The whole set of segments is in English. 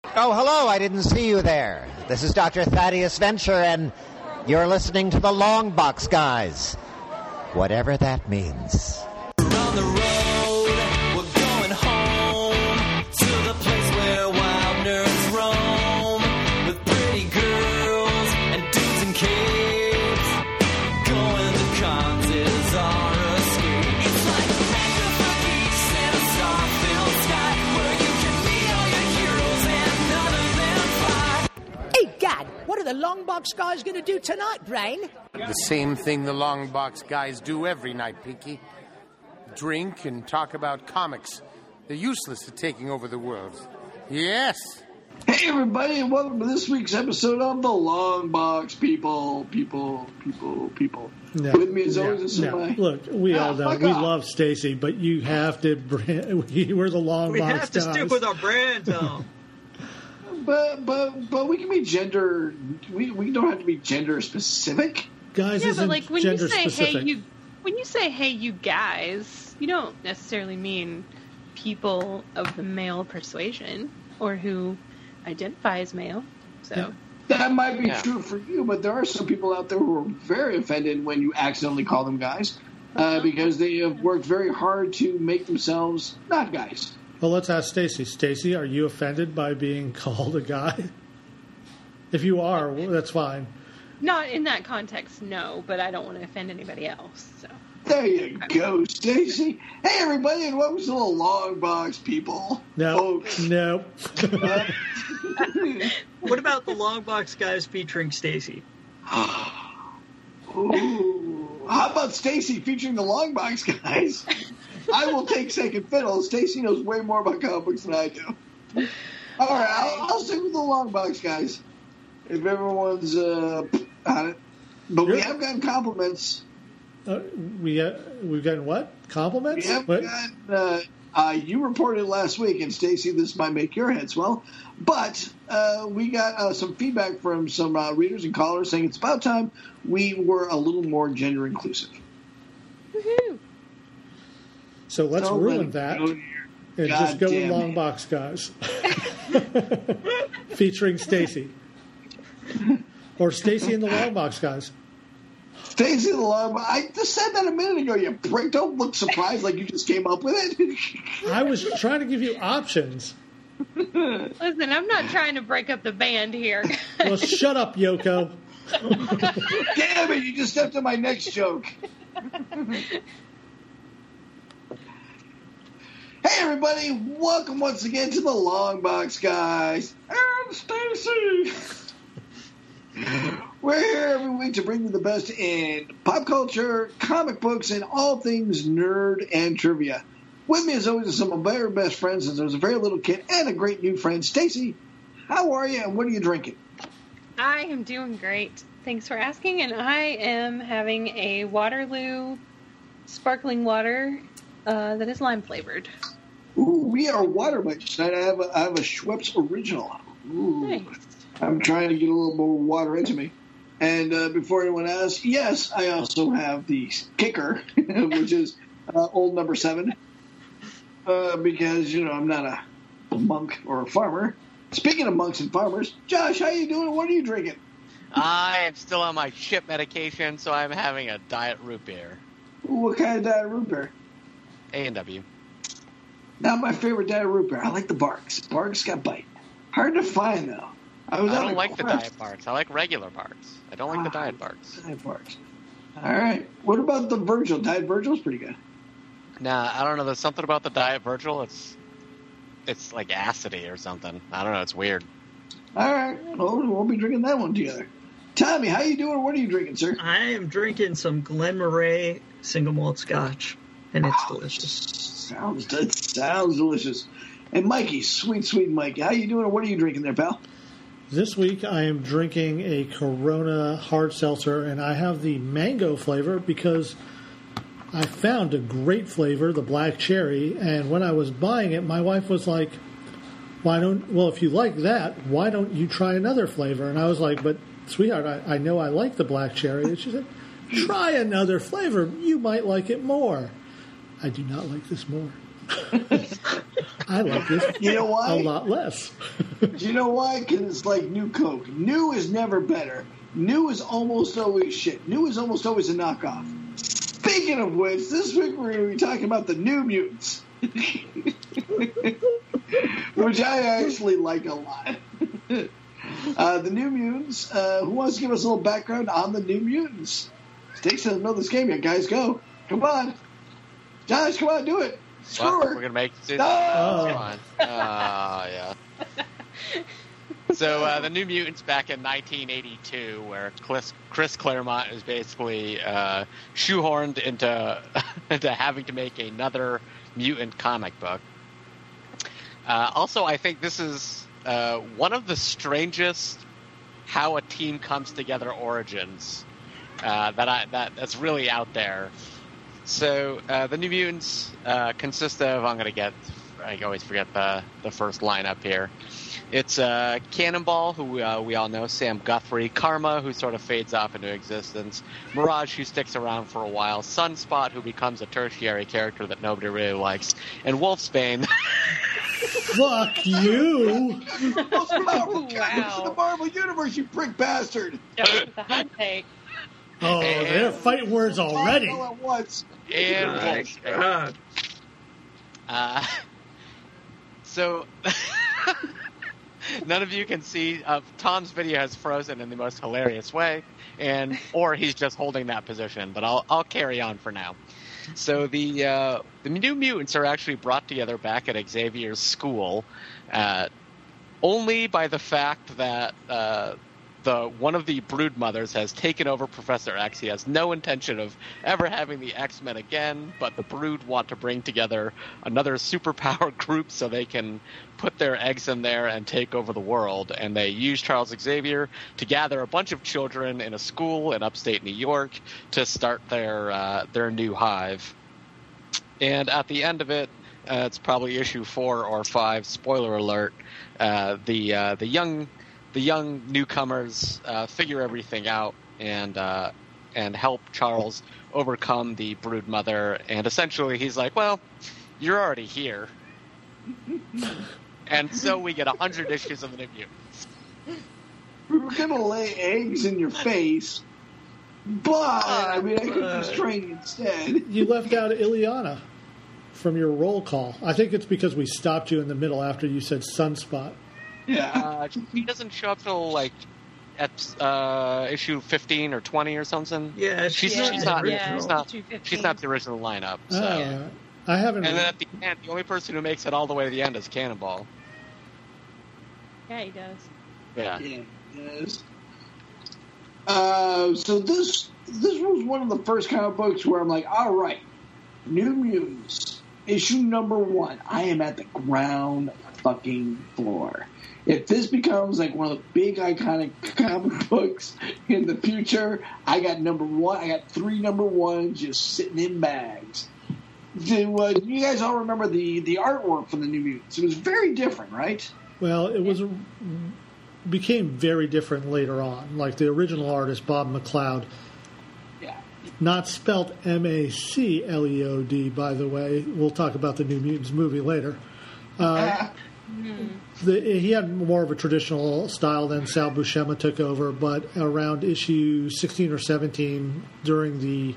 Oh, hello, I didn't see you there. This is Dr. Thaddeus Venture, and you're listening to the Long Box Guys. Whatever that means. On the road, we're going home to the place where wild nerds roam with pretty girls and dudes and kids. Going to cons is our escape. It's like Mecca for geeks in a star-filled sky where you can meet all your heroes and none of them fly. Hey, Gad, what are the Long Box Guys going to do tonight, Brain? The same thing the Long Box Guys do every night, Pinky. Drink and talk about comics. They're useless at taking over the world. Yes. Hey, everybody, and welcome to this week's episode of the Long Box People. No, With me as always is my... Look, we all know we love Stacy, but you have to. We're the Long Box Guys. We have to stick with our brand, though. But we can be gender. We don't have to be gender specific. Guys, yeah, but like when you say specific. when you say hey you guys, you don't necessarily mean people of the male persuasion or who identify as male. So yeah. That might be true for you, but there are some people out there who are very offended when you accidentally call them guys because they have worked very hard to make themselves not guys. Well, let's ask Stacy. Stacy, are you offended by being called a guy? If you are, well, that's fine. not in that context, no, but I don't want to offend anybody else. So there you go, Stacy. Hey, everybody, and welcome to the Long Box People. No, no. What about the Long Box Guys featuring Stacy? Ooh, how about Stacy featuring the Long Box Guys? I will take second fiddle. Stacy knows way more about comic books than I do. All right, I'll stick with the Long Box Guys. If everyone's on it. But we have gotten compliments. We've gotten what? Compliments? We have gotten, you reported last week, and Stacy, this might make your head swell, but we got some feedback from some readers and callers saying it's about time we were a little more gender inclusive. Woohoo! So let's ruin that and just go with Long Box Guys. Featuring Stacy. Or Stacy and the Long Box Guys. Stacy and the Long Box. I just said that a minute ago. You prick. Don't look surprised like you just came up with it. I was trying to give you options. Listen, I'm not trying to break up the band here. Well, shut up, Yoko. Damn it, you just stepped on my next joke. Hey, everybody. Welcome once again to the Long Box Guys. And Stacy. We're here every week to bring you the best in pop culture, comic books, and all things nerd and trivia. With me, as always, are some of my very best friends since I was a very little kid and a great new friend. Stacy, how are you and what are you drinking? I am doing great. Thanks for asking. And I am having a Waterloo sparkling water that is lime flavored. Ooh, we are water buddies tonight. I have a Schweppes Original. Ooh. Nice. I'm trying to get a little more water into me. And before anyone asks, yes, I also have the kicker, which is old number 7. Because, I'm not a monk or a farmer. Speaking of monks and farmers, Josh, how you doing? What are you drinking? I am still on my chip medication, so I'm having a diet root beer. Ooh, what kind of diet root beer? A&W. Not my favorite diet root beer. I like the Barks. Barks got bite. Hard to find, though. I don't like the diet Barks. I like regular Barks. I don't like the diet Barks. Diet Barks. All right. What about the Virgil? Diet Virgil's pretty good. Nah, I don't know. There's something about the diet Virgil. It's like acidy or something. I don't know. It's weird. All right. Well, we'll be drinking that one together. Tommy, how you doing? What are you drinking, sir? I am drinking some Glen Moray single malt scotch, and it's delicious. Sounds delicious. And Mikey, sweet Mikey, how you doing? Or what are you drinking there, pal? This week I am drinking a Corona hard seltzer, and I have the mango flavor because I found a great flavor, the black cherry, and when I was buying it, my wife was like, if you like that, why don't you try another flavor? And I was like, but sweetheart, I know I like the black cherry. And she said, try another flavor. You might like it more. I do not like this more. I like this You know why? a lot less. You know why? Because it's like New Coke. New is never better. New is almost always shit. New is almost always a knockoff. Speaking of which, this week we're going to be talking about the New Mutants. Which I actually like a lot. The New Mutants. Who wants to give us a little background on the New Mutants? Stakes doesn't know this game yet, guys. Go. Come on. Josh, come on, do it. Screw her. We're going to make it. No! Come on. Yeah. So the New Mutants back in 1982, where Chris Claremont is basically shoehorned into having to make another mutant comic book. Also, I think this is one of the strangest how a team comes together origins that's really out there. So the New Mutants consist of, I always forget the first lineup here. It's Cannonball, who we all know, Sam Guthrie, Karma, who sort of fades off into existence, Mirage, who sticks around for a while, Sunspot, who becomes a tertiary character that nobody really likes, and Wolfsbane. Fuck you! Most powerful characters in the Marvel Universe, you prick bastard! Just the hot take. Oh, they're fighting words already. All at once. And God. So none of you can see. Tom's video has frozen in the most hilarious way, or he's just holding that position. But I'll carry on for now. So the New Mutants are actually brought together back at Xavier's school, only by the fact that one of the brood mothers has taken over Professor X. He has no intention of ever having the X-Men again, but the brood want to bring together another superpower group so they can put their eggs in there and take over the world. And they use Charles Xavier to gather a bunch of children in a school in upstate New York to start their new hive. And at the end of it, it's probably issue 4 or 5, spoiler alert, the young newcomers figure everything out and help Charles overcome the brood mother. And essentially, he's like, "Well, you're already here," and so we get 100 issues of the New Mutants. We were gonna lay eggs in your face, but I could just train instead. You left out Ileana from your roll call. I think it's because we stopped you in the middle after you said Sunspot. Yeah. She doesn't show up till like at issue 15 or 20 or something. Yeah, she's not the original lineup. So. I haven't. And then at the end, the only person who makes it all the way to the end is Cannonball. Yeah, he does. Yeah. Yeah, it is. So this was one of the first comic books where I'm like, all right, New Mutants, issue number 1. I am at the ground fucking floor. If this becomes like one of the big iconic comic books in the future, I got number 1. I got 3 number 1s just sitting in bags. You guys all remember the artwork from the New Mutants? It was very different, right? Well, it became very different later on. Like the original artist, Bob McLeod. Yeah. Not spelt MacLeod, by the way. We'll talk about the New Mutants movie later. He had more of a traditional style than Sal Buscema took over, but around issue 16 or 17, during the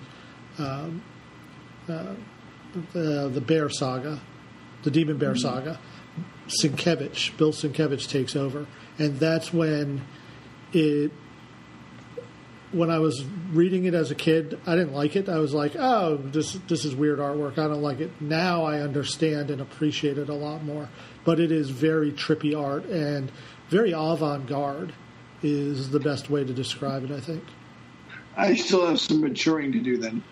Bear Saga, the Demon Bear Saga, Bill Sienkiewicz takes over, and that's when when I was reading it as a kid, I didn't like it. I was like, oh, this is weird artwork. I don't like it. Now I understand and appreciate it a lot more. But it is very trippy art and very avant-garde is the best way to describe it, I think. I still have some maturing to do then.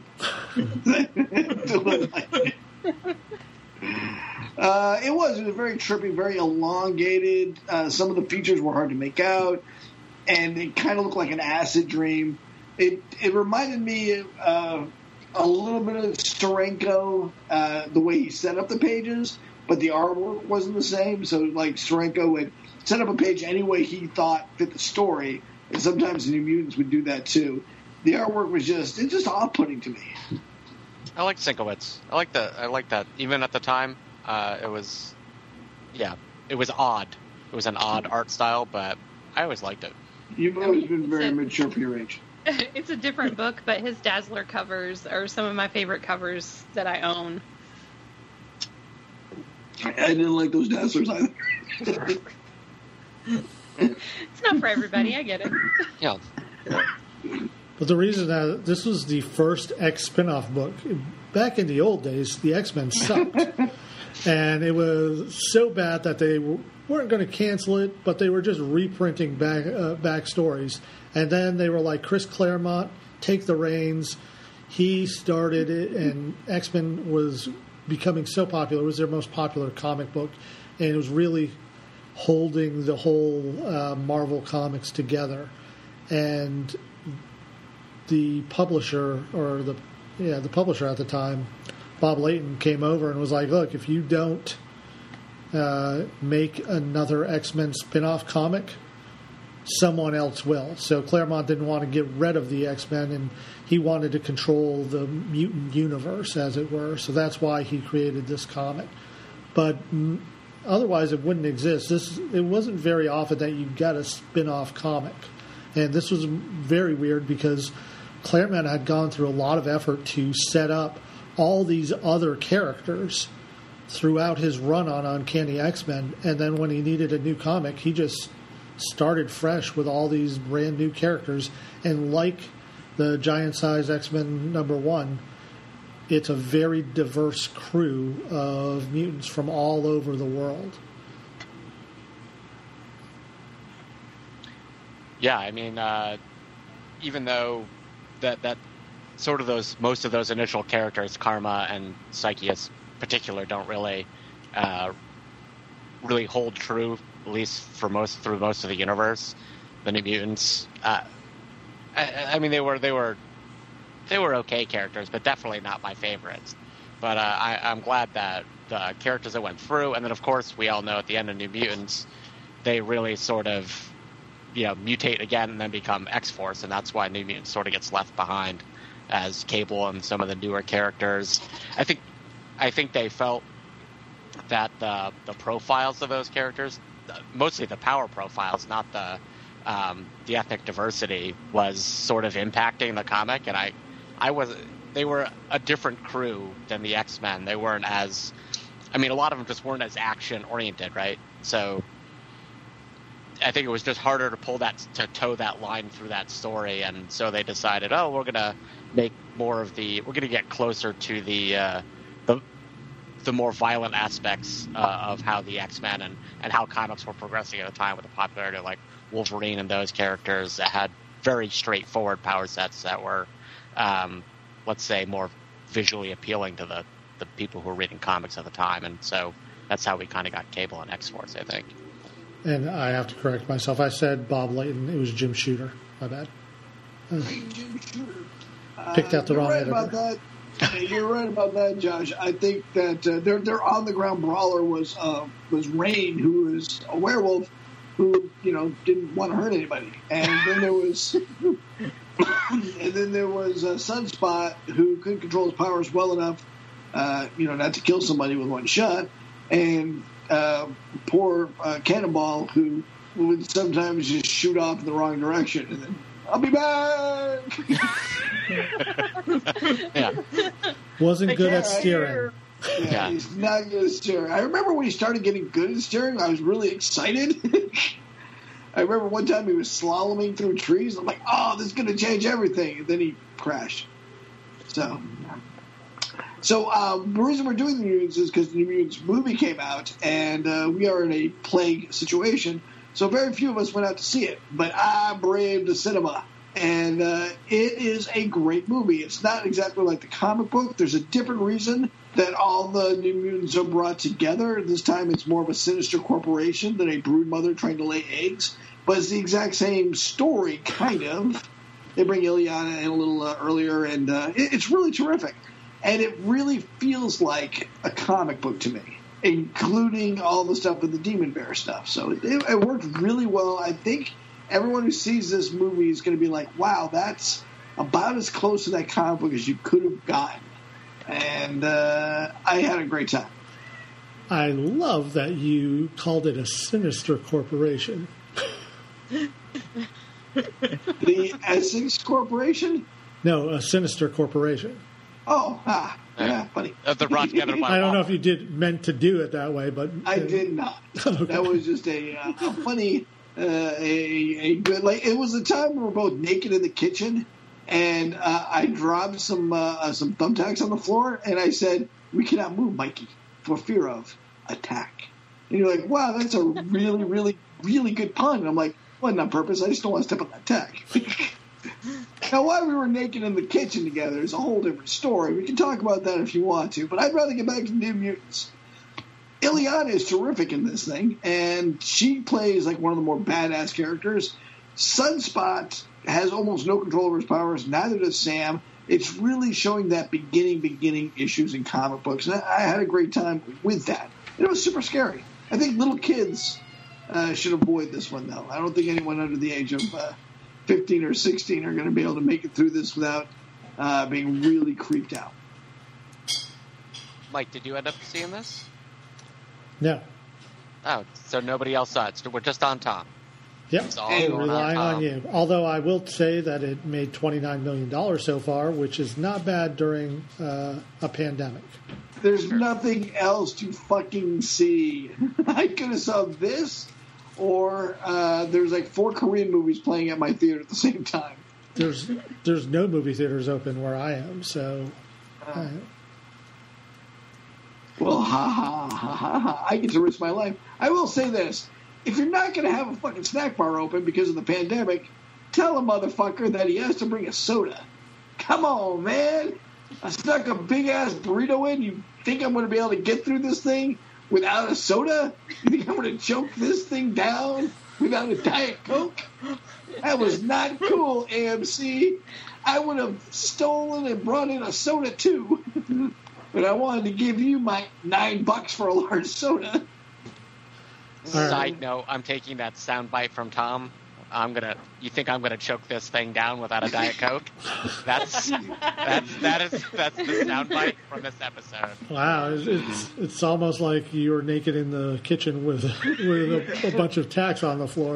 It was very trippy, very elongated. Some of the features were hard to make out, and it kind of looked like an acid dream. It reminded me a little bit of Steranko, the way he set up the pages, but the artwork wasn't the same. So, like, Steranko would set up a page any way he thought fit the story, and sometimes the New Mutants would do that too. The artwork was just off-putting to me. I like Sienkiewicz. I like that. Even at the time, it was odd. It was an odd art style, but I always liked it. You've always been very mature for your age. It's a different book, but his Dazzler covers are some of my favorite covers that I own. I didn't like those Dazzlers either. It's not for everybody. I get it. Yeah. But the reason that this was the first X spinoff book, back in the old days, the X-Men sucked. And it was so bad that they weren't going to cancel it, but they were just reprinting back stories. And then they were like, Chris Claremont, take the reins. He started it, and X-Men was becoming so popular. It was their most popular comic book, and it was really holding the whole Marvel Comics together. And the publisher, or the publisher at the time, Bob Layton, came over and was like, look, if you don't make another X-Men spin-off comic, someone else will. So Claremont didn't want to get rid of the X-Men, and he wanted to control the mutant universe, as it were. So that's why he created this comic. But otherwise, it wouldn't exist. It wasn't very often that you got a spin-off comic. And this was very weird because Claremont had gone through a lot of effort to set up all these other characters throughout his run on Uncanny X-Men, and then when he needed a new comic, he just started fresh with all these brand new characters. And like the Giant Size X-Men #1, it's a very diverse crew of mutants from all over the world. Yeah, I mean, even though that sort of most of those initial characters, Karma and Psyche in particular, don't really hold true, at least through most of the universe. The New Mutants, I mean, they were okay characters, but definitely not my favorites. But I'm glad that the characters that went through, and then of course we all know at the end of New Mutants, they really sort of mutate again and then become X-Force, and that's why New Mutants sort of gets left behind as Cable and some of the newer characters. I think they felt that the profiles of those characters, mostly the power profiles, not the ethnic diversity, was sort of impacting the comic, and they were a different crew than the X-Men. They weren't as, a lot of them just weren't as action oriented, right? So I think it was just harder to toe that line through that story, and so they decided, we're gonna make we're gonna get closer to the more violent aspects of how the X-Men and how comics were progressing at a time with the popularity of like Wolverine and those characters that had very straightforward power sets that were, let's say, more visually appealing to the people who were reading comics at the time, and so that's how we kind of got Cable and X-Force, I think. And I have to correct myself. I said Bob Layton. It was Jim Shooter. My bad. Jim Shooter. Picked out the wrong editor. About that. You're right about that, Josh. I think that their on-the-ground brawler was Rain, who is a werewolf who didn't want to hurt anybody, and then there was Sunspot, who couldn't control his powers well enough, not to kill somebody with one shot, and poor Cannonball, who would sometimes just shoot off in the wrong direction, and then I'll be back. Yeah. Wasn't good at steering. Yeah, he's not good at steering. I remember when he started getting good at steering, I was really excited. I remember one time he was slaloming through trees. I'm like, this is going to change everything. And then he crashed. So the reason we're doing the Mutants is because the New Mutants movie came out, and we are in a plague situation. So very few of us went out to see it. But I braved the cinema. And it is a great movie. It's not exactly like the comic book. There's a different reason that all the New Mutants are brought together. This time it's more of a sinister corporation than a brood mother trying to lay eggs. But it's the exact same story, kind of. They bring Illyana in a little earlier, and it's really terrific. And it really feels like a comic book to me, including all the stuff with the Demon Bear stuff. So it worked really well. I think everyone who sees this movie is going to be like, wow, that's about as close to that comic book as you could have gotten. And I had a great time. I love that you called it a sinister corporation. The Essex Corporation? No, a sinister corporation. Oh, yeah, funny. The Ron Kevin I don't know if you meant to do it that way, but I did not. Okay. That was just a funny, a good. Like it was a time we were both naked in the kitchen, and I dropped some thumbtacks on the floor, and I said, "We cannot move, Mikey, for fear of attack." And you're like, "Wow, that's a really, really, really good pun." And I'm like, "Wasn't on purpose. I just don't want to step on that tack." Now, why we were naked in the kitchen together is a whole different story. We can talk about that if you want to, but I'd rather get back to New Mutants. Ileana is terrific in this thing, and she plays like one of the more badass characters. Sunspot has almost no control over his powers, neither does Sam. It's really showing that beginning issues in comic books, and I had a great time with that. And it was super scary. I think little kids should avoid this one, though. I don't think anyone under the age of 15 or 16 are going to be able to make it through this without being really creeped out. Mike, did you end up seeing this? no. Oh, so nobody else saw it. So we're just on Tom. Yep, It's all we're going relying on on Tom. you. Although I will say that it made $29 million so far, which is not bad during a pandemic. There's nothing else to fucking see. I could have saw this, or there's like 4 Korean movies playing at my theater at the same time. There's no movie theaters open where I am, so Well, I get to risk my life. I will say this. If you're not going to have a fucking snack bar open because of the pandemic, tell a motherfucker that he has to bring a soda. Come on, man. I stuck a big-ass burrito in. You think I'm going to be able to get through this thing without a soda? You think I'm going to choke this thing down without a Diet Coke? That was not cool, AMC. I would have stolen and brought in a soda, too. But I wanted to give you my $9 for a large soda. Side note, I'm taking that soundbite from Tom. You think I'm gonna choke this thing down without a Diet Coke? That's the soundbite from this episode. wow, it's almost like you were naked in the kitchen with a bunch of tacks on the floor.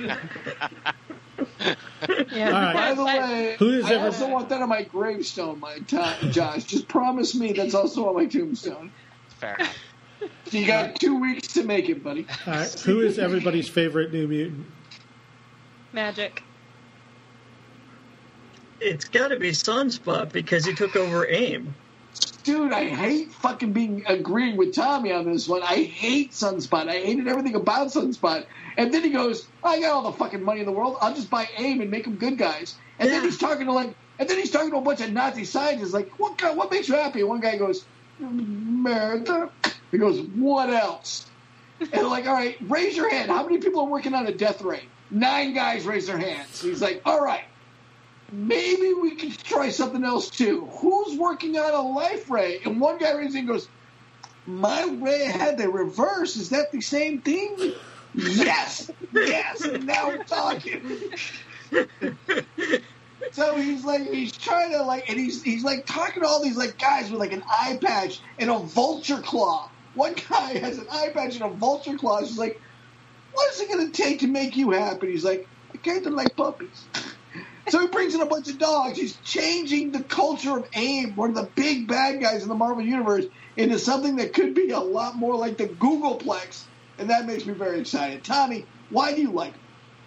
Yeah. All right. By the way, Who is I ever- also want that on my gravestone, Josh. Just promise me that's also on my tombstone. Fair enough. So you got 2 weeks to make it, buddy. All right, who is everybody's favorite New Mutant? Magic. It's got to be Sunspot because he took over AIM. Dude, I hate fucking agreeing with Tommy on this one. I hate Sunspot. I hated everything about Sunspot. And then he goes, I got all the fucking money in the world. I'll just buy AIM and make them good guys. And then he's talking to a bunch of Nazi scientists. Like, what makes you happy? And one guy goes, America. He goes, what else? And they're like, all right, raise your hand. How many people are working on a death ray? 9 guys raise their hands. He's like, all right, maybe we can try something else too. Who's working on a life ray? And one guy raises and goes, my ray had the reverse. Is that the same thing? Yes. Now we're talking. So he's trying to and he's talking to all these guys with an eye patch and a vulture claw. One guy has an eye patch and a vulture claw. She's like, what is it going to take to make you happy? He's like, I kind of like puppies. So he brings in a bunch of dogs. He's changing the culture of AIM, one of the big bad guys in the Marvel Universe, into something that could be a lot more like the Googleplex. And that makes me very excited. Tommy, why do you like him?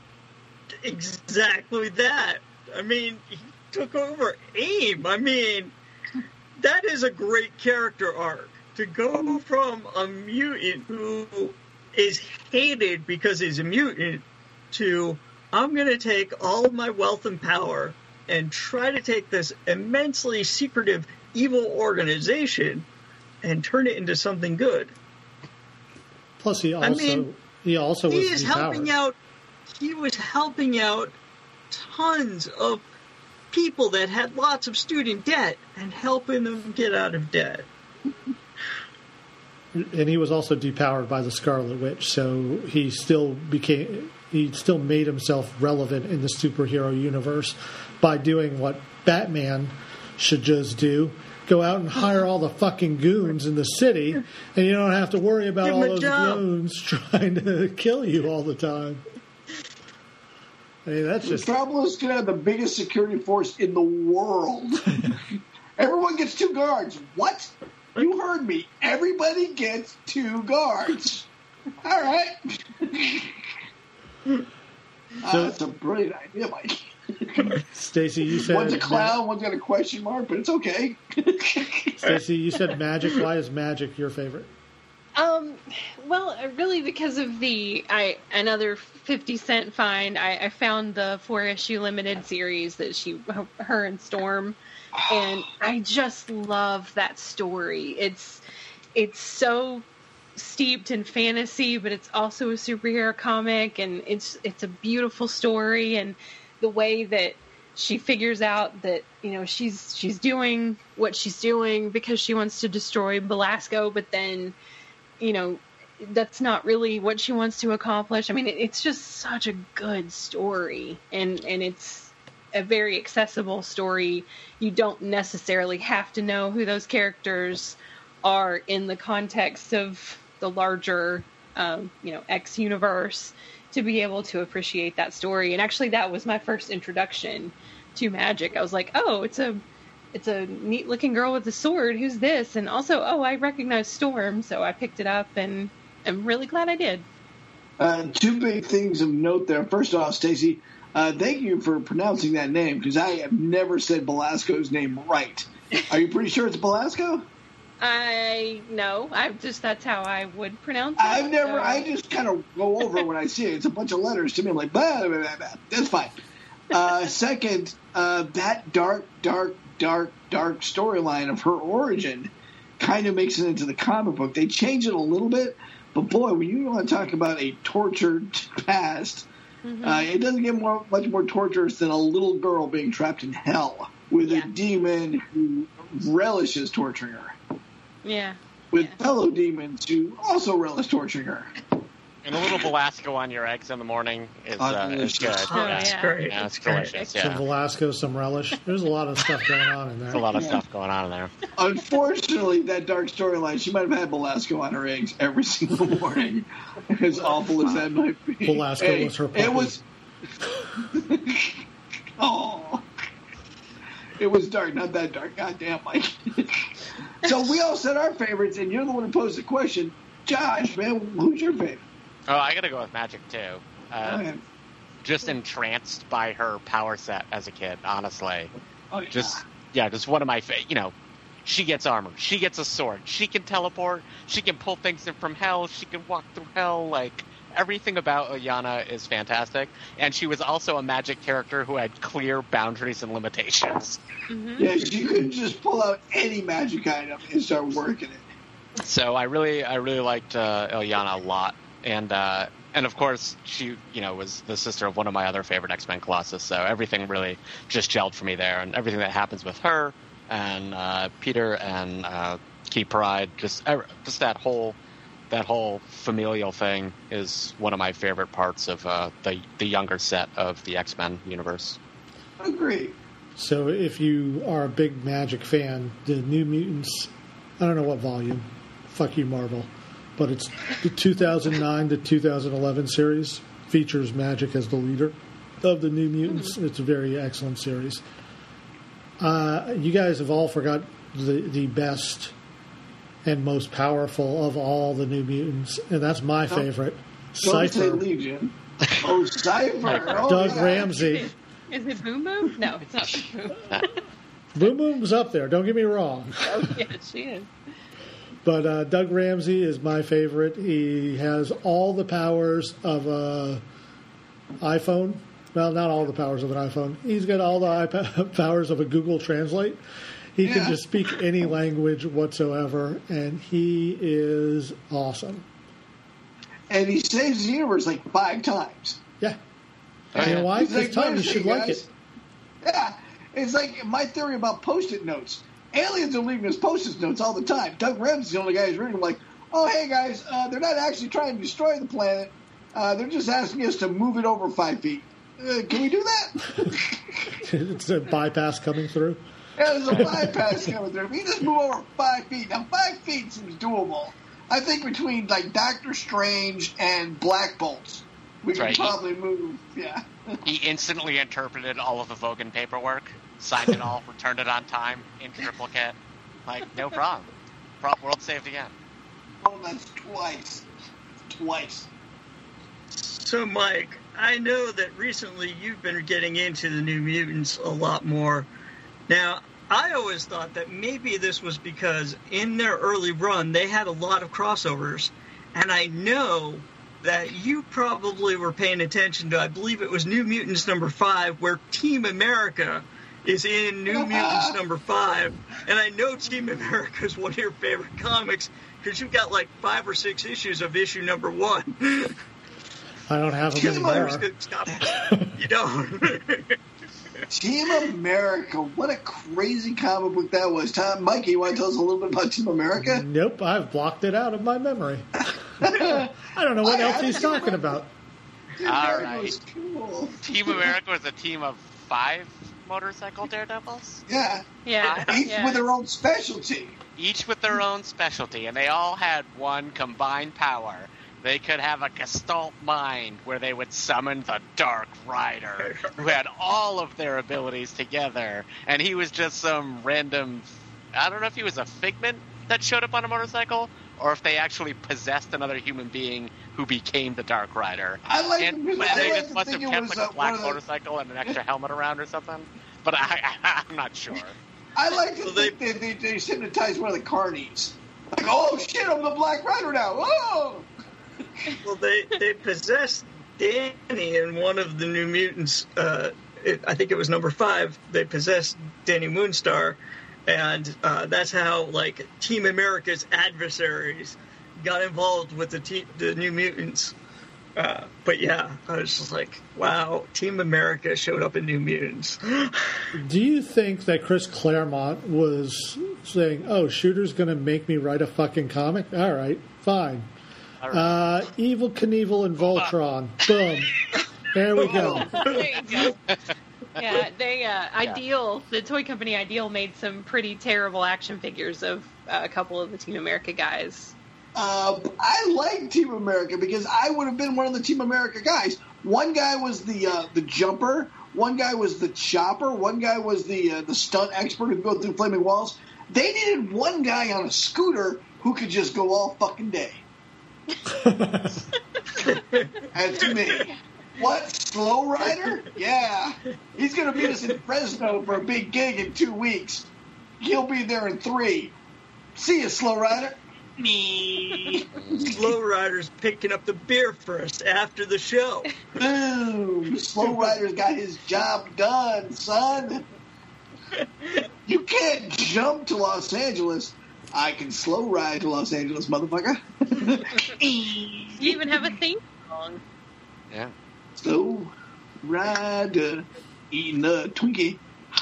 Exactly that. I mean, he took over AIM. I mean, that is a great character arc. To go from a mutant who is hated because he's a mutant to, I'm going to take all of my wealth and power and try to take this immensely secretive, evil organization and turn it into something good. Plus, he also was helping out. He was helping out tons of people that had lots of student debt and helping them get out of debt. And he was also depowered by the Scarlet Witch, so he still made himself relevant in the superhero universe by doing what Batman should just do go out and hire all the fucking goons in the city, and you don't have to worry about Give all him a those job. goons trying to kill you all the time. I mean, that's just... Metropolis could have the biggest security force in the world. Everyone gets 2 guards. What? You heard me. Everybody gets 2 guards. All right. That's a brilliant idea, Mike. Stacy, you said... One's a clown, one's got a question mark, but it's okay. Stacy, you said magic. Why is magic your favorite? Well, really because of another 50 Cent find. I found the 4-issue limited series that her and Storm, and I just love that story. It's so steeped in fantasy, but it's also a superhero comic, and it's a beautiful story, and the way that she figures out that, you know, she's doing what she's doing because she wants to destroy Belasco, but then, you know, that's not really what she wants to accomplish. I mean, it's just such a good story, and it's a very accessible story. You don't necessarily have to know who those characters are in the context of the larger, X universe to be able to appreciate that story. And actually, that was my first introduction to magic. I was like, oh, it's a neat looking girl with a sword. Who's this? And also, oh, I recognize Storm, so I picked it up, and I'm really glad I did. 2 big things of note there. First off, Stacy, thank you for pronouncing that name, because I have never said Belasco's name right. Are you pretty sure it's Belasco? That's how I would pronounce it. I just kind of go over it when I see it. It's a bunch of letters to me. I'm like, blah, blah, blah, blah. That's fine. Second, that dark storyline of her origin kind of makes it into the comic book. They change it a little bit, but boy, when you want to talk about a tortured past, it doesn't get much more torturous than a little girl being trapped in hell with a demon who relishes torturing her. Yeah. With fellow demons who also relish torturing her. And a little Belasco on your eggs in the morning is good. That's great. Yeah, it's delicious. Some Yeah. Velasco, some relish. There's a lot of stuff going on in there. There's a lot of stuff going on in there. Unfortunately, that dark storyline, she might have had Belasco on her eggs every single morning. As awful as that might be. Belasco was her puppy. It was... It was dark, not that dark. Goddamn, Mike. So we all said our favorites, and you're the one who posed the question. Josh, man, who's your favorite? Oh, I gotta go with Magic too. Just entranced by her power set as a kid, honestly. Oh, yeah. Just one of my favorite. She gets armor, she gets a sword, she can teleport, she can pull things in from hell, she can walk through hell. Like, everything about Oyana is fantastic, and she was also a Magic character who had clear boundaries and limitations. Mm-hmm. Yeah, she couldn't just pull out any Magic item and start working it. So I really liked Oyana a lot, and of course she was the sister of one of my other favorite X-Men, Colossus. So everything really just gelled for me there, and everything that happens with her and Peter and Key Pride, just that whole familial thing is one of my favorite parts of the younger set of the X-Men universe. Agreed. So if you are a big Magic fan, the New Mutants, I don't know what volume, fuck you Marvel, but it's the 2009 to 2011 series, features Magic as the leader of the New Mutants. It's a very excellent series. You guys have all forgot the best and most powerful of all the New Mutants, and that's my favorite, Don't say Cypher. Legion. Oh, Cypher. Oh, Doug yeah. Ramsey. Is it Boom Boom? No, it's not Boom Boom. Boom Boom's up there, don't get me wrong. Oh, yeah, she is. But Doug Ramsey is my favorite. He has all the powers of an iPhone. Well, not all the powers of an iPhone. He's got all the powers of a Google Translate. He can just speak any language whatsoever, and he is awesome. And he saves the universe like 5 times. Yeah. You know why? He's Because like, Tom, you "Wait a should second, like guys." it. Yeah. It's like my theory about Post-it notes. Aliens are leaving us Post-it notes all the time. Doug Ramsey's the only guy who's reading them like, oh, hey, guys, they're not actually trying to destroy the planet. They're just asking us to move it over 5 feet. Can we do that? It's a bypass coming through. there's a bypass coming through. If you just move over 5 feet, now 5 feet seems doable. I think between like Doctor Strange and Black Bolt, we That's could right. probably move. Yeah. He instantly interpreted all of the Vogan paperwork, signed it all, returned it on time, in triplicate. Like, no problem. World saved again. Oh, that's twice. Twice. So, Mike, I know that recently you've been getting into the New Mutants a lot more. Now, I always thought that maybe this was because in their early run, they had a lot of crossovers. And I know that you probably were paying attention to, I believe it was New Mutants number 5, where Team America is in New Mutants number 5. And I know Team America is one of your favorite comics because you've got like 5 or 6 issues of issue number 1. I don't have them anymore. Stop. You don't. Team America. What a crazy comic book that was. Mikey, you want to tell us a little bit about Team America? Nope, I've blocked it out of my memory. I don't know what else he's talking about. Team All America right. was cool. Team America was a team of 5 motorcycle daredevils, Yeah. Yeah. Each yeah. with their own specialty. each with their own specialty, and they all had one combined power. They could have a Gestalt mind where they would summon the Dark Rider, who had all of their abilities together, and he was just some random, I don't know if he was a figment that showed up on a motorcycle, or if they actually possessed another human being who became the Dark Rider. I like And the- I they like just to must have think it kept was, like a black one of the- motorcycle and an extra helmet around or something. But I'm not sure. I like to Well, think they hypnotized one of the carnies. Like, oh shit, I'm the Black Rider now. Oh! Well, they possessed Danny in one of the New Mutants. I think it was number 5. They possessed Danny Moonstar, and that's how like Team America's adversaries got involved with the New Mutants. But yeah, I was just like, wow, Team America showed up in New Mutants. Do you think that Chris Claremont was saying, "Oh, Shooter's going to make me write a fucking comic"? All right, fine. All right. Evil Knievel and Voltron. Boom. There we go. There you go. Yeah, they Ideal, the toy company Ideal, made some pretty terrible action figures of a couple of the Team America guys. I like Team America because I would have been one of the Team America guys. One guy was the jumper. One guy was the chopper. One guy was the stunt expert who'd go through flaming walls. They needed one guy on a scooter who could just go all fucking day. That's me. What? Slow Rider? Yeah. He's going to meet us in Fresno for a big gig in 2 weeks. He'll be there in 3. See you, Slow Rider. Me. Slow Rider's picking up the beer first after the show. Boom. Slow Rider's got his job done, son. You can't jump to Los Angeles. I can slow ride to Los Angeles, motherfucker. You even have a theme song. Yeah. Slow Rider eating a Twinkie.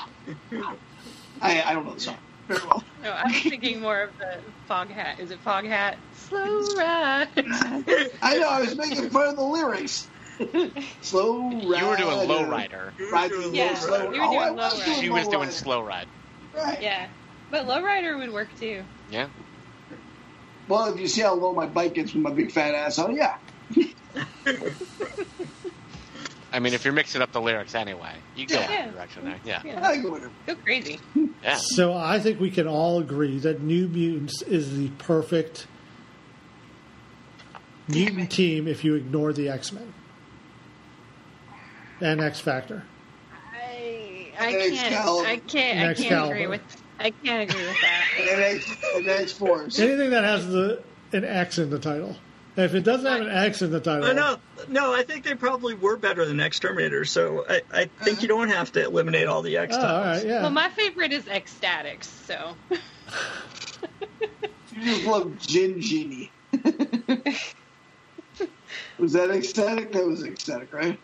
I don't know the song very well. No, I was thinking more of the Foghat. Is it Foghat? Slow ride. I know, I was making fun of the lyrics. Slow Rider. You were doing Low Rider. Ride You were doing Yeah, slow. you were doing I Low was Rider. She was Low doing Rider. Slow Ride. Right. Yeah. But Lowrider would work too. Yeah. Well, if you see how low my bike gets with my big fat ass on, yeah. I mean, if you're mixing up the lyrics anyway, you go Yeah. in that direction there. Yeah. Yeah. I go with her. Go crazy. Yeah. So I think we can all agree that New Mutants is the perfect mutant team if you ignore the X-Men and X-Factor. I can't Excalibur. agree with that. And X-Force. Anything that has an X in the title. And if it doesn't have an X in the title, No, I think they probably were better than Exterminator, so I think you don't have to eliminate all the X all titles. right, yeah. Well, my favorite is Ecstatics, so. You just love Gin Genie. Was that ecstatic? That was ecstatic, right?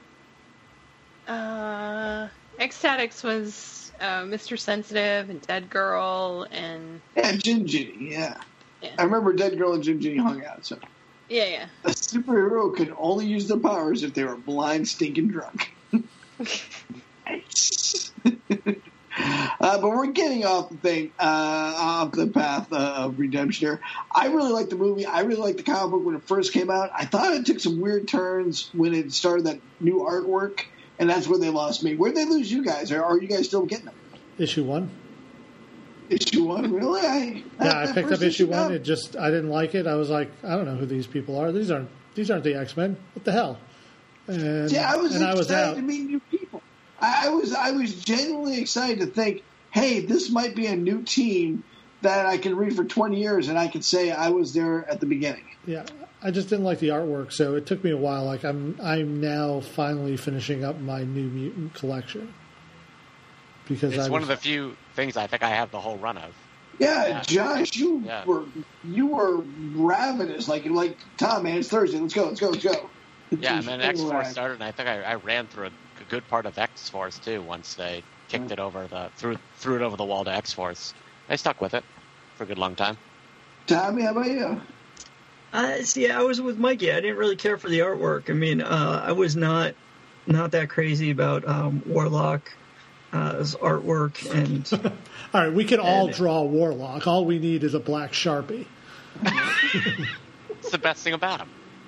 Ecstatics was Mr. Sensitive and Dead Girl and. Yeah, Gin Genie, yeah. Yeah. I remember Dead Girl and Gin Genie hung out, so. Yeah. A superhero could only use their powers if they were blind, stinking drunk. Nice. But we're getting off the path of redemption here. I really like the movie. I really liked the comic book when it first came out. I thought it took some weird turns when it started that new artwork, and that's where they lost me. Where'd they lose you guys? Or are you guys still getting them? Issue 1. Issue 1, really? I picked up issue 1. I didn't like it. I was like, I don't know who these people are. These aren't the X-Men. What the hell? And I was excited out. to meet new people. I was genuinely excited to think, hey, this might be a new team that I can read for 20 years, and I can say I was there at the beginning. Yeah, I just didn't like the artwork, so it took me a while. Like I'm now finally finishing up my New Mutant collection because it's one of the few things I think I have the whole run of. Yeah, Josh, you were ravenous. Like Tom, man, it's Thursday. Let's go. Yeah, and then X-Force started, and I think I ran through a good part of X-Force too. Once they kicked it over threw it over the wall to X-Force, I stuck with it for a good long time. Tommy, how about you? See, I was with Mikey. I didn't really care for the artwork. I mean, I was not that crazy about Warlock's artwork. And all right, we can all draw Warlock. All we need is a black Sharpie. It's the best thing about him.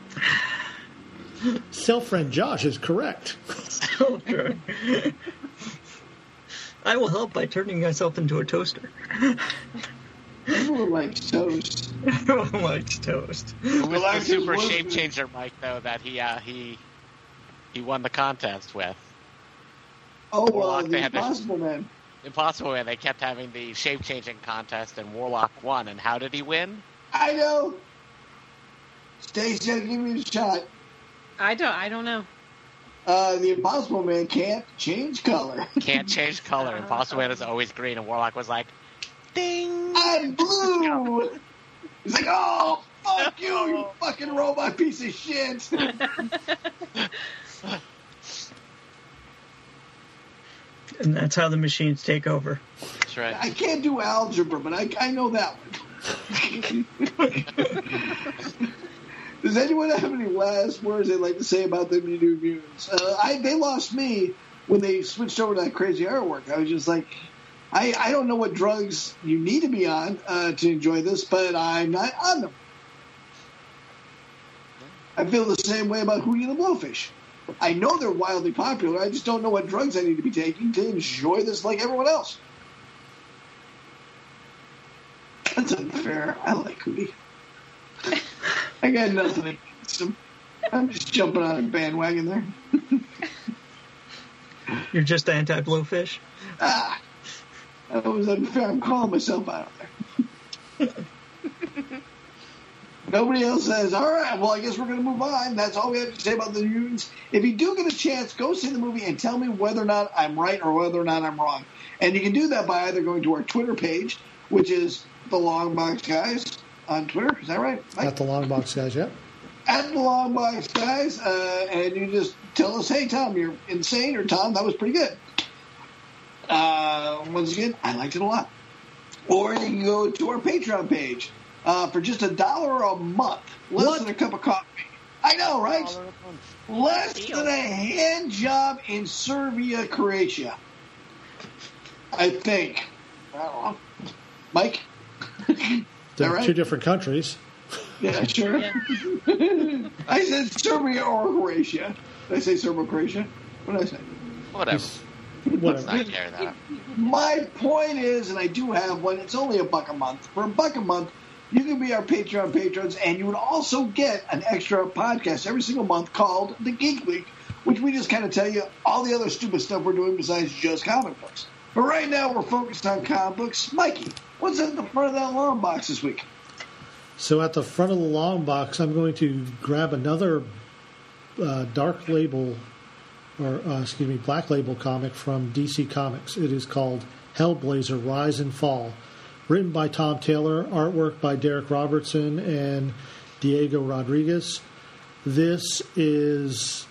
Self-friend Josh is correct. Okay. I will help by turning myself into a toaster. Everyone likes toast. Everyone likes toast. Who was the super shape changer, Mike? Though that he won the contest with. Oh, the Impossible Man. Impossible Man. They kept having the shape changing contest, and Warlock won. And how did he win? I know. Stacey, give me a shot. I don't know. The Impossible Man can't change color. Can't change color. Impossible Man is always green, and Warlock was like, "Ding! I'm blue." He's like, "Oh, fuck you fucking robot piece of shit." And that's how the machines take over. That's right. I can't do algebra, but I know that one. Does anyone have any last words they'd like to say about the New Mutants? They lost me when they switched over to that crazy artwork. I was just like, I don't know what drugs you need to be on to enjoy this, but I'm not on them. I feel the same way about Hootie and the Blowfish. I know they're wildly popular. I just don't know what drugs I need to be taking to enjoy this like everyone else. That's unfair. I like Hootie. I got nothing against him. I'm just jumping on a bandwagon there. You're just anti-Blowfish? That was unfair. I'm calling myself out there. Nobody else says, all right, well, I guess we're going to move on. That's all we have to say about the mutants. If you do get a chance, go see the movie and tell me whether or not I'm right or whether or not I'm wrong. And you can do that by either going to our Twitter page, which is The Long Box Guys on Twitter. Is that right, Mike? At The Long Box Guys, yep. At The Long Box Guys. And you just tell us, hey, Tom, you're insane, or Tom, that was pretty good. Once again, I liked it a lot. Or you can go to our Patreon page. For just $1 a month, less than a cup of coffee. I know, right? Less than a hand job in Serbia, Croatia. I think. I don't know. Mike? They're right? two different countries. Yeah, sure. Yeah. I said Serbia or Croatia. Did I say Serbia, Croatia? What did I say? Whatever. Whatever. I care that. My point is, and I do have one, it's only $1 a month. For $1 a month, you can be our Patreon patrons, and you would also get an extra podcast every single month called The Geek Week, which we just kind of tell you all the other stupid stuff we're doing besides just comic books. But right now, we're focused on comic books. Mikey, what's at the front of that long box this week? So at the front of the long box, I'm going to grab another black label comic from DC Comics. It is called Hellblazer: Rise and Fall. Written by Tom Taylor, artwork by Derek Robertson and Diego Rodriguez. This is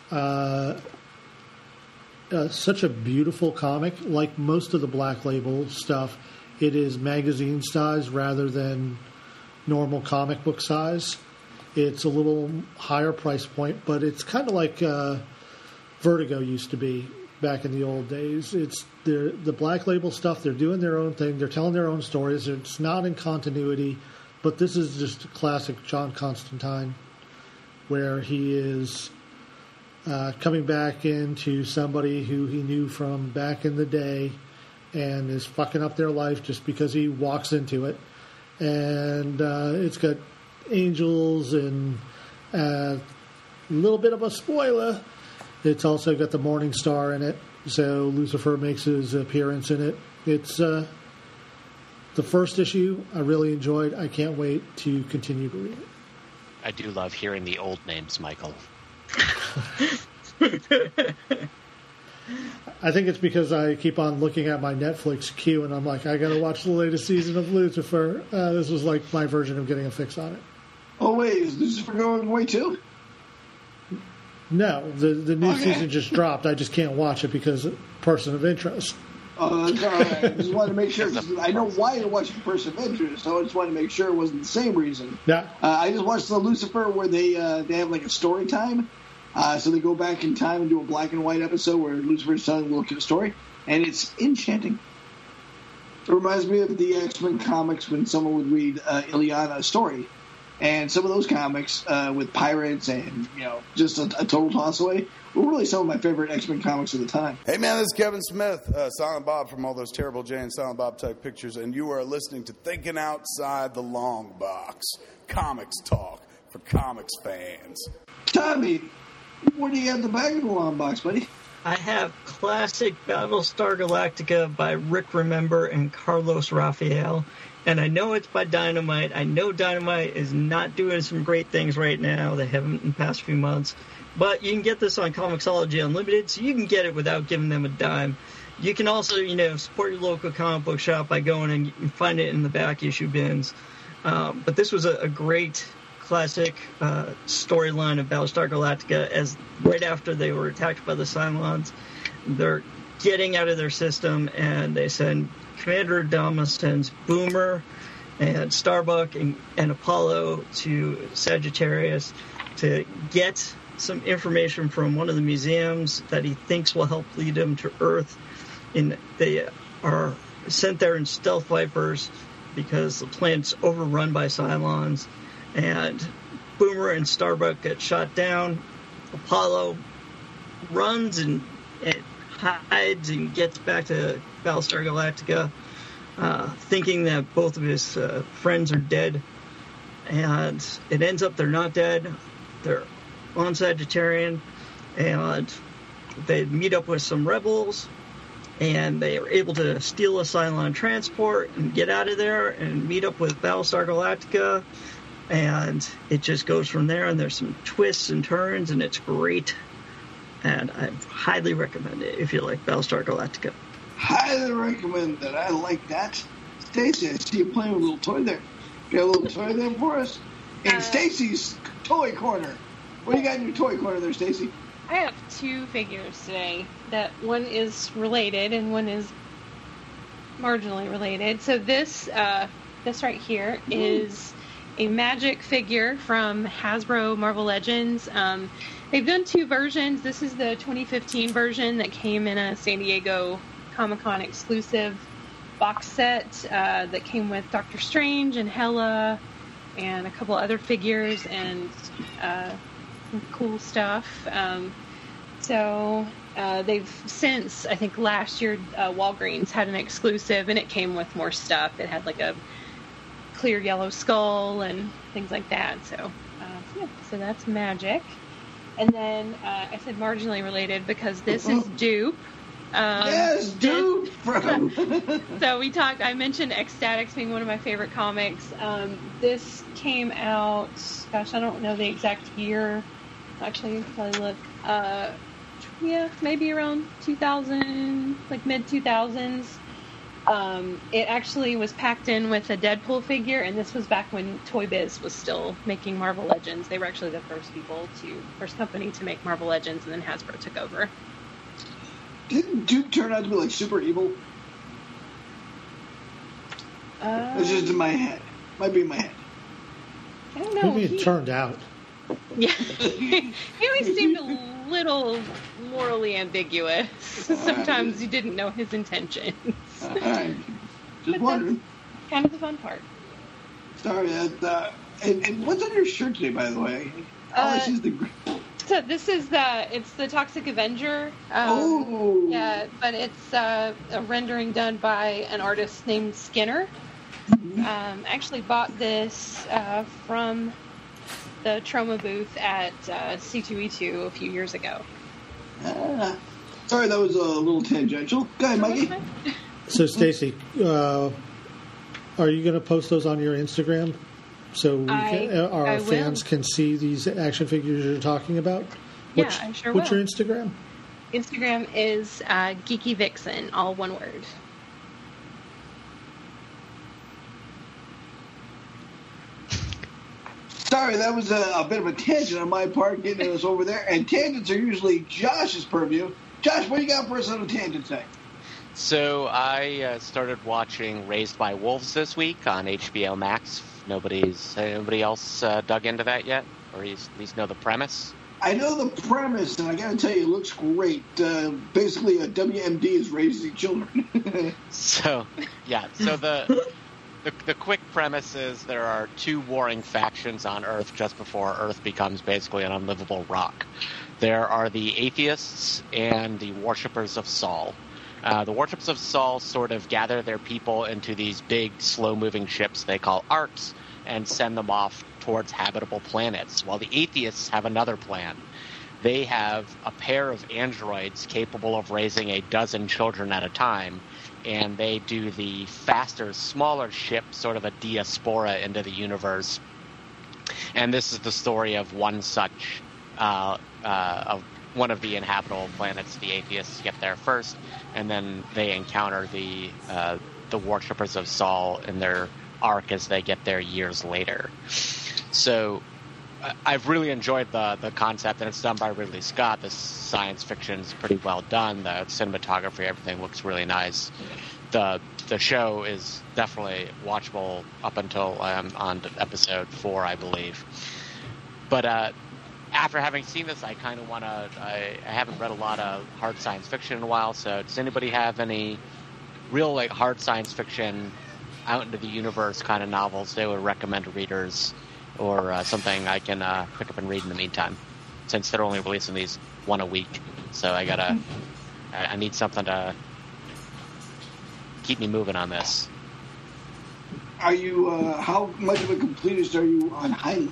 such a beautiful comic. Like most of the Black Label stuff, it is magazine size rather than normal comic book size. It's a little higher price point, but it's kind of like Vertigo used to be. back in the old days. It's the Black Label stuff. They're doing their own thing. They're telling their own stories. It's not in continuity, but this is just a classic John Constantine, where he is coming back into somebody who he knew from back in the day and is fucking up their life just because he walks into it. And it's got angels and a little bit of a spoiler. It's also got the Morning Star in it, so Lucifer makes his appearance in it. It's the first issue I really enjoyed. I can't wait to continue to read it. I do love hearing the old names, Michael. I think it's because I keep on looking at my Netflix queue, and I'm like, I got to watch the latest season of Lucifer. This was like my version of getting a fix on it. Oh, wait, is Lucifer going away too? No, the new season just dropped. I just can't watch it because of person of interest. That's all right. I just wanted to make sure. I know why you're watching Person of Interest, so I just wanted to make sure it wasn't the same reason. Yeah. I just watched the Lucifer where they have like a story time. So they go back in time and do a black and white episode where Lucifer's telling a little kid a story, and it's enchanting. It reminds me of the X-Men comics when someone would read Illyana's story. And some of those comics with pirates and, just a total toss away were really some of my favorite X-Men comics of the time. Hey, man, this is Kevin Smith, Silent Bob from all those Terrible Jane Silent Bob type pictures, and you are listening to Thinking Outside the Long Box, comics talk for comics fans. Tommy, what do you have in the back of the long box, buddy? I have classic Battlestar Galactica by Rick Remember and Carlos Rafael. And I know it's by Dynamite. I know Dynamite is not doing some great things right now. They haven't in the past few months. But you can get this on Comixology Unlimited, so you can get it without giving them a dime. You can also, support your local comic book shop by going and you can find it in the back issue bins. But this was a great classic storyline of Battlestar Galactica, as right after they were attacked by the Cylons, they're getting out of their system, and they send Commander Adama sends Boomer and Starbuck and Apollo to Sagittarius to get some information from one of the museums that he thinks will help lead him to Earth. And they are sent there in stealth Vipers because the planet's overrun by Cylons. And Boomer and Starbuck get shot down. Apollo runs and hides and gets back to Battlestar Galactica, thinking that both of his friends are dead. And it ends up they're not dead. They're on Sagittarian, and they meet up with some rebels, and they are able to steal a Cylon transport and get out of there and meet up with Battlestar Galactica. And it just goes from there, and there's some twists and turns, and it's great. And I highly recommend it if you like Battlestar Galactica. Highly recommend it. I like that. Stacy, I see you playing with a little toy there. Got a little toy there for us? In Stacy's Toy Corner. What do you got in your toy corner there, Stacy? I have two figures today. That one is related and one is marginally related. So this right here is a Magic figure from Hasbro Marvel Legends. They've done two versions. This is the 2015 version that came in a San Diego Comic-Con exclusive box set that came with Doctor Strange and Hela and a couple other figures and some cool stuff. So they've since, I think last year, Walgreens had an exclusive, and it came with more stuff. It had like a clear yellow skull and things like that. So so that's Magic. And then I said marginally related because this is Dupe. Yes, Dupe! So I mentioned Ecstatics being one of my favorite comics. This came out, gosh, I don't know the exact year. Actually, I'll probably look. Maybe around 2000, like mid-2000s. It actually was packed in with a Deadpool figure, and this was back when Toy Biz was still making Marvel Legends. They were actually the first company to make Marvel Legends, and then Hasbro took over. Didn't Duke turn out to be like super evil? It's just in my head. Might be in my head. I don't know. Maybe it turned out. Yeah. He always seemed a little morally ambiguous. Sometimes you didn't know his intentions. All right. Just But wondering. that's kind of the fun part. Sorry. And what's on your shirt today, by the way? All I see is the. So this is it's the Toxic Avenger. Oh. Yeah, but it's a rendering done by an artist named Skinner. Actually bought this from the Troma booth at C2E2 a few years ago. Sorry, that was a little tangential. Go ahead, Mikey. So, Stacy, are you going to post those on your Instagram so our fans can see these action figures you're talking about? Yeah, I sure What's will. your Instagram? Instagram is Geeky Vixen, all one word. Sorry, that was a bit of a tangent on my part, getting us over there. And tangents are usually Josh's purview. Josh, what do you got for us on a tangent today? So I started watching Raised by Wolves this week on HBO Max. Nobody else dug into that yet, or at least know the premise? I know the premise, and I got to tell you, it looks great. Basically, a WMD is raising children. So the quick premise is there are two warring factions on Earth just before Earth becomes basically an unlivable rock. There are the atheists and the worshippers of Saul. The worshippers of Saul sort of gather their people into these big, slow-moving ships they call arcs and send them off towards habitable planets, while the atheists have another plan. They have a pair of androids capable of raising a dozen children at a time, and they do the faster, smaller ship, sort of a diaspora into the universe. And this is the story of one such, of one of the inhabitable planets. The atheists get there first, and then they encounter the worshippers of Saul in their arc as they get there years later. So I've really enjoyed the concept, and it's done by Ridley Scott. The science fiction's pretty well done. The cinematography, everything looks really nice. The show is definitely watchable up until on episode 4, I believe. But after having seen this, I kind of want to... I haven't read a lot of hard science fiction in a while, so does anybody have any real hard science fiction out into the universe kind of novels they would recommend to readers, or something I can pick up and read in the meantime, since they're only releasing these one a week? So I need something to keep me moving on this. Are you, how much of a completist are you on Heinlein?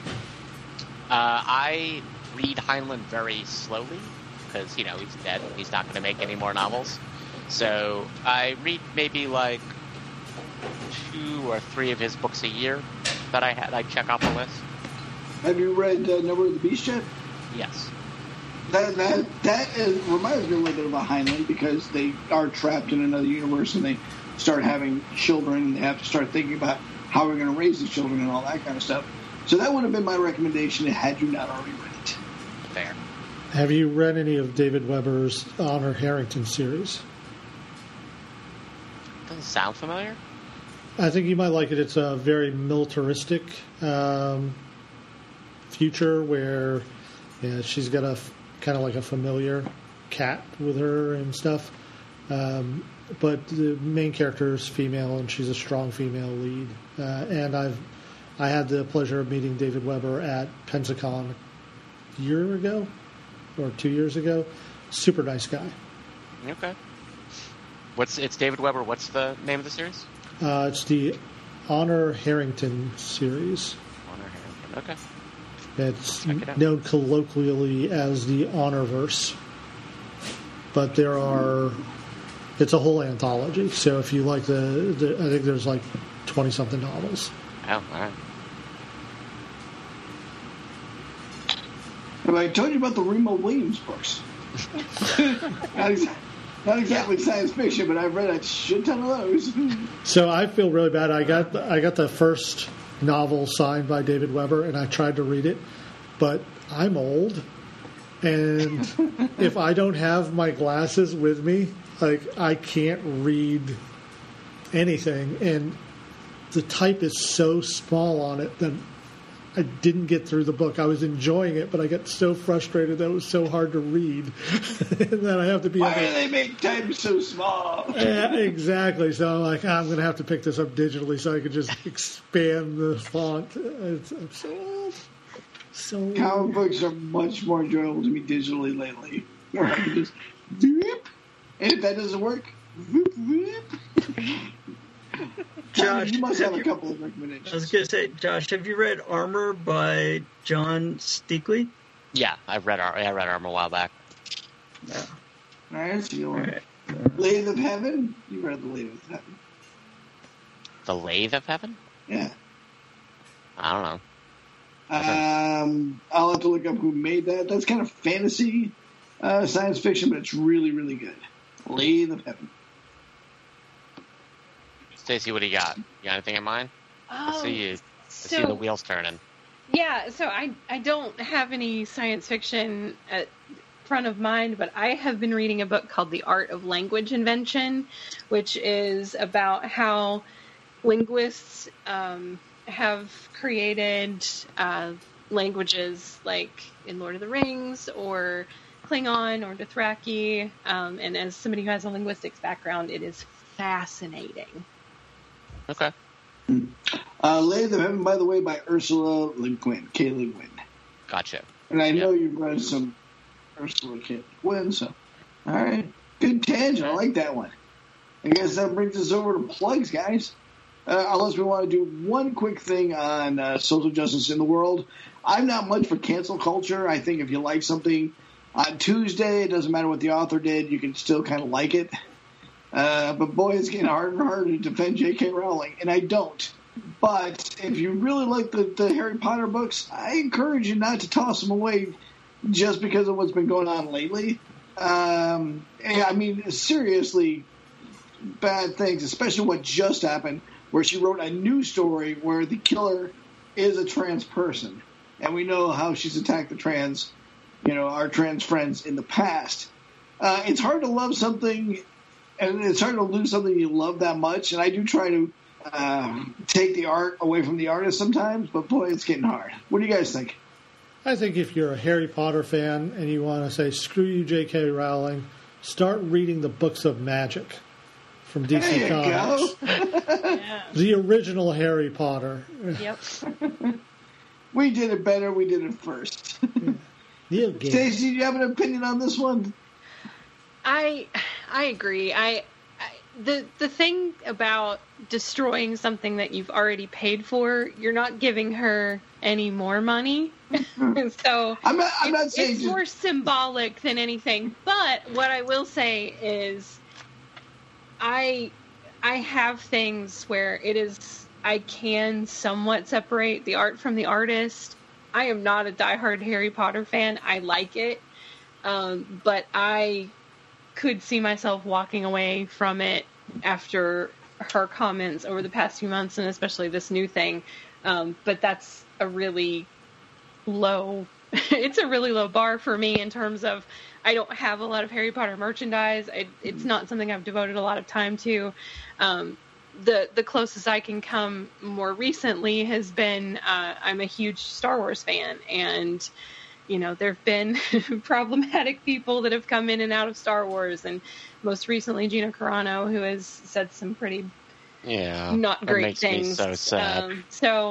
I read Heinlein very slowly, because, he's dead. He's not going to make any more novels. So I read maybe 2 or 3 of his books a year that I check off the list. Have you read Number of the Beast yet? Yes. That reminds me a little bit about Heinlein, because they are trapped in another universe and they start having children and they have to start thinking about how we're going to raise these children and all that kind of stuff. So that would have been my recommendation had you not already read it. Fair. Have you read any of David Weber's Honor Harrington series? Doesn't sound familiar. I think you might like it. It's a very militaristic future where she's got a kind of like a familiar cat with her and stuff. But the main character is female, and she's a strong female lead. And I had the pleasure of meeting David Weber at Pensacon a year ago or 2 years ago. Super nice guy. Okay. It's David Weber. What's the name of the series? It's the Honor Harrington series. Honor Harrington. Okay. It's known colloquially as the Honorverse. But it's a whole anthology. So if you like I think there's 20-something novels. Oh, all right. Have I told you about the Remo Williams books? Not exactly science fiction, but I've read a shit ton of those. So I feel really bad. I got the first novel signed by David Weber, and I tried to read it, but I'm old, and if I don't have my glasses with me, I can't read anything, and the type is so small on it that I didn't get through the book. I was enjoying it, but I got so frustrated that it was so hard to read. And then I have to be Why do they make type so small? Yeah, exactly. So I'm like, I'm going to have to pick this up digitally so I can just expand the font. I'm so Comic books are much more enjoyable to me digitally lately. Where I can just doop, and if that doesn't work, whoop, whoop. Josh, you must have a couple of recommendations. I was going to say, Josh, have you read Armor by John Steakley? Yeah, I read Armor a while back. No. All right, that's a good one. Right. Lathe of Heaven? You read The Lathe of Heaven. The Lathe of Heaven? Yeah. I don't know. I'll have to look up who made that. That's kind of fantasy science fiction, but it's really, really good. Lathe of Heaven. Stacey, what do you got? You got anything in mind? I see the wheels turning. Yeah, so I don't have any science fiction at front of mind, but I have been reading a book called The Art of Language Invention, which is about how linguists have created languages like in Lord of the Rings or Klingon or Dothraki, and as somebody who has a linguistics background, it is fascinating. Okay. Lathe of Heaven, by the way, by Ursula Le Guin, K. Le Guin. Gotcha. And I know you've read some Ursula K. Le Guin, so all right, good tangent. I like that one. I guess that brings us over to plugs, guys. Unless we want to do one quick thing on social justice in the world. I'm not much for cancel culture. I think if you like something on Tuesday, it doesn't matter what the author did, you can still kind of like it. But boy, it's getting harder and harder to defend J.K. Rowling, and I don't. But if you really like the Harry Potter books, I encourage you not to toss them away just because of what's been going on lately. I mean, seriously, bad things, especially what just happened, where she wrote a new story where the killer is a trans person. And we know how she's attacked our trans friends in the past. It's hard to love something, and it's hard to lose something you love that much. And I do try to take the art away from the artist sometimes, but boy, it's getting hard. What do you guys think? I think if you're a Harry Potter fan and you want to say, screw you, J.K. Rowling, start reading the books of magic from DC Comics. Yeah. The original Harry Potter. Yep. We did it better. We did it first. Stacey, do you have an opinion on this one? I agree. The thing about destroying something that you've already paid for, you're not giving her any more money. So I'm not saying it's more symbolic than anything. But what I will say is I have things where I can somewhat separate the art from the artist. I am not a diehard Harry Potter fan. I like it. But I could see myself walking away from it after her comments over the past few months, and especially this new thing. But that's a really low, it's a really low bar for me in terms of I don't have a lot of Harry Potter merchandise. It's not something I've devoted a lot of time to. The closest I can come more recently has been I'm a huge Star Wars fan, and there have been problematic people that have come in and out of Star Wars, and most recently Gina Carano, who has said some pretty not great things. Me so sad.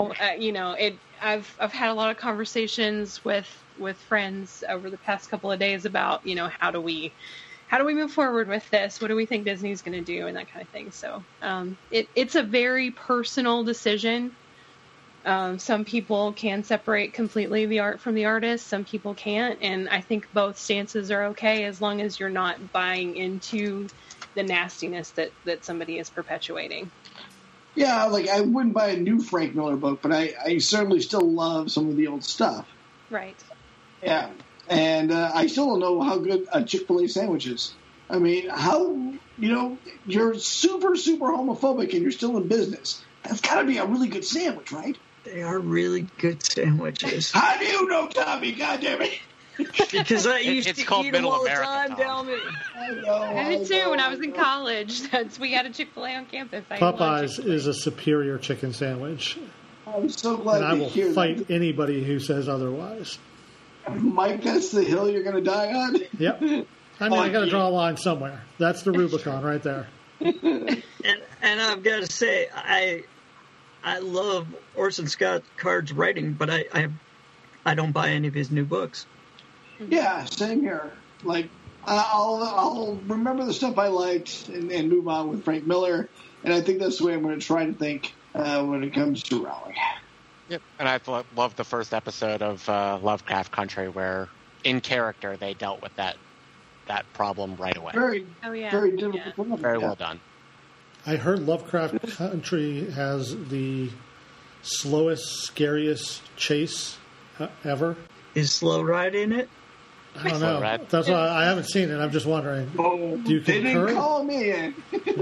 I've had a lot of conversations with friends over the past couple of days about how do we move forward with this? What do we think Disney's going to do, and that kind of thing. So it's a very personal decision. Some people can separate completely the art from the artist. Some people can't. And I think both stances are okay as long as you're not buying into the nastiness that somebody is perpetuating. Yeah, I wouldn't buy a new Frank Miller book, but I certainly still love some of the old stuff. Right. Yeah. And I still don't know how good a Chick-fil-A sandwich is. I mean, how, you're super, super homophobic and you're still in business. That's got to be a really good sandwich, right? They are really good sandwiches. How do you know, Tommy? God damn it. Because I used to eat them all the time down there. I did too when I was in college. We had a Chick-fil-A on campus. Popeyes is a superior chicken sandwich. I'm so glad And I to will hear fight that. anybody who says otherwise. Mike, that's the hill you're going to die on? Yep. I mean, I got to draw a line somewhere. That's the Rubicon right there. And I've got to say, I love Orson Scott Card's writing, but I don't buy any of his new books. Yeah, same here. Like, I'll remember the stuff I liked and move on with Frank Miller, and I think that's the way I'm going to try to think when it comes to Rowling. Yep, and I loved the first episode of Lovecraft Country, where in character they dealt with that problem right away. Very difficult. Very well done. I heard Lovecraft Country has the slowest, scariest chase ever. Is Slow Ride in it? I don't know. Ride. That's why I haven't seen it. I'm just wondering. Oh, Do you they concur? didn't call me in.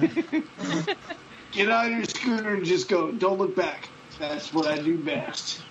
Get on your scooter and just go. Don't look back. That's what I do best.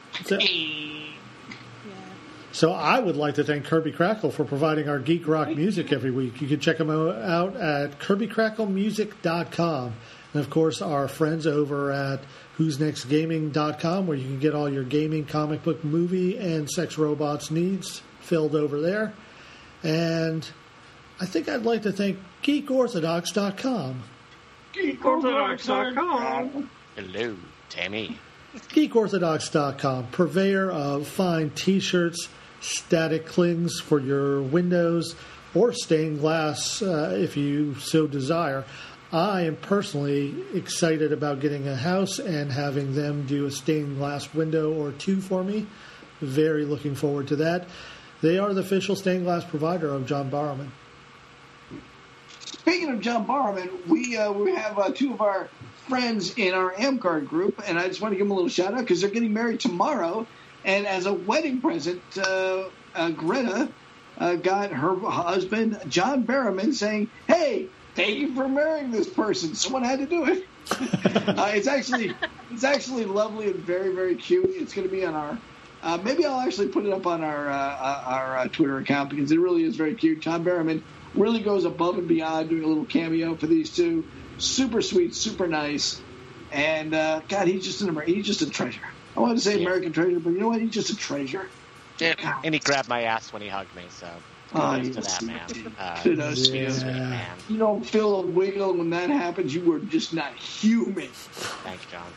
So I would like to thank Kirby Crackle for providing our geek rock music every week. You can check them out at KirbyCrackleMusic.com. And, of course, our friends over at Who'sNextGaming.com, where you can get all your gaming, comic book, movie, and sex robots needs filled over there. And I think I'd like to thank GeekOrthodox.com. GeekOrthodox.com. Hello, Tammy. GeekOrthodox.com, purveyor of fine T-shirts, static clings for your windows, or stained glass if you so desire. I am personally excited about getting a house and having them do a stained glass window or two for me. Very looking forward to that. They are the official stained glass provider of John Barrowman. Speaking of John Barrowman, we have two of our friends in our Amcard group, and I just want to give them a little shout out because they're getting married tomorrow. And as a wedding present, Greta got her husband John Barrowman saying, "Hey, thank you for marrying this person. Someone had to do it." It's actually lovely and very, very cute. It's going to be on our. Maybe I'll actually put it up on our Twitter account because it really is very cute. John Barrowman really goes above and beyond doing a little cameo for these two. Super sweet, super nice, and God, he's just a treasure. I wanted to say American treasure, but you know what? He's just a treasure. Yeah, and he grabbed my ass when he hugged me, so kudos to that man. Kudos to He's a you. sweet man. You don't feel a wiggle when that happens. You were just not human. Thanks, John.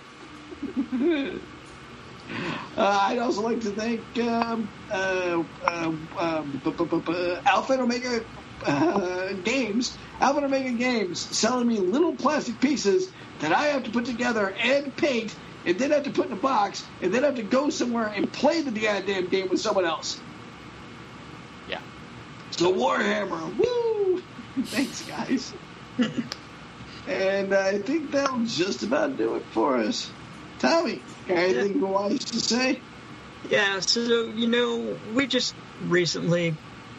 I'd also like to thank Alpha and Omega Games. Alpha and Omega Games selling me little plastic pieces that I have to put together and paint, and then have to put in a box, and then have to go somewhere and play the goddamn game with someone else. Yeah. So Warhammer, woo! Thanks, guys. And I think that'll just about do it for us. Tommy, got anything wise to say? Yeah, so, we just recently,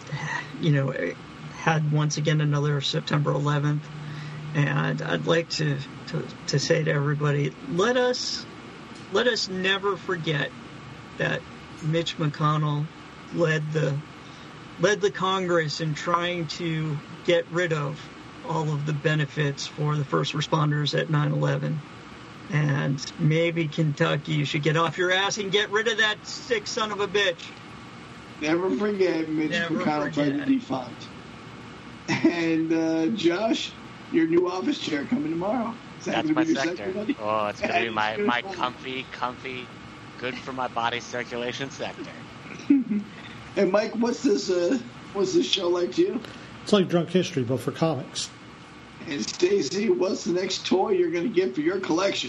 had once again another September 11th, and I'd like to say to everybody, let us never forget that Mitch McConnell led the Congress in trying to get rid of all of the benefits for the first responders at 9/11. And maybe Kentucky, you should get off your ass and get rid of that sick son of a bitch. Never forget Mitch McConnell tried to defunct. And Josh, your new office chair coming tomorrow. That's my sector. Oh, it's going to be my comfy, good for my body circulation sector. And Mike, what's this show like to you? It's like Drunk History, but for comics. And Stacy, what's the next toy you're going to get for your collection?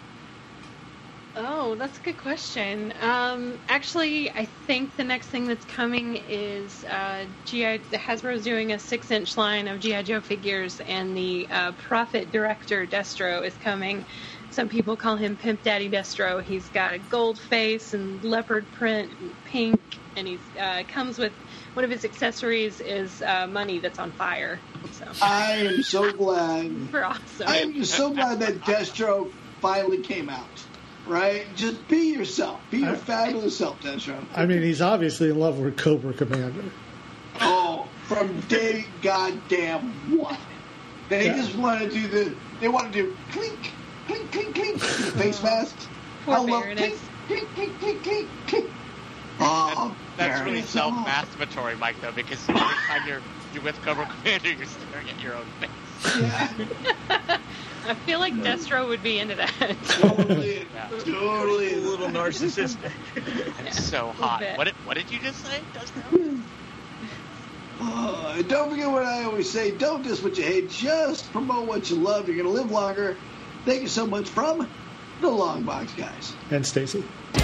Oh, that's a good question. Actually, I think the next thing that's coming is Hasbro's doing a 6-inch line of G.I. Joe figures, and the Prophet Director Destro is coming. Some people call him Pimp Daddy Destro. He's got a gold face and leopard print and pink, and he comes with one of his accessories is money that's on fire. So I am so glad. Super awesome. I am just so glad that Destro finally came out. Right? Just be yourself. Be your fabulous self, Destro. I mean, he's obviously in love with Cobra Commander. Oh, from day goddamn one. They just want to do they want to do clink, clink, clink, clink, face masks. Poor I love Baroness. clink, clink, clink, clink, clink. Oh, That's really Baroness, self-masturbatory, Mike, though, because every time you're with Cobra Commander, you're staring at your own face. Yeah, I feel like Destro would be into that. totally, Yeah. totally. A little narcissistic. That's so hot. bit. What did you just say, Destro? Don't forget what I always say. Don't diss what you hate. Just promote what you love. You're going to live longer. Thank you so much from the Long Box Guys. And Stacy.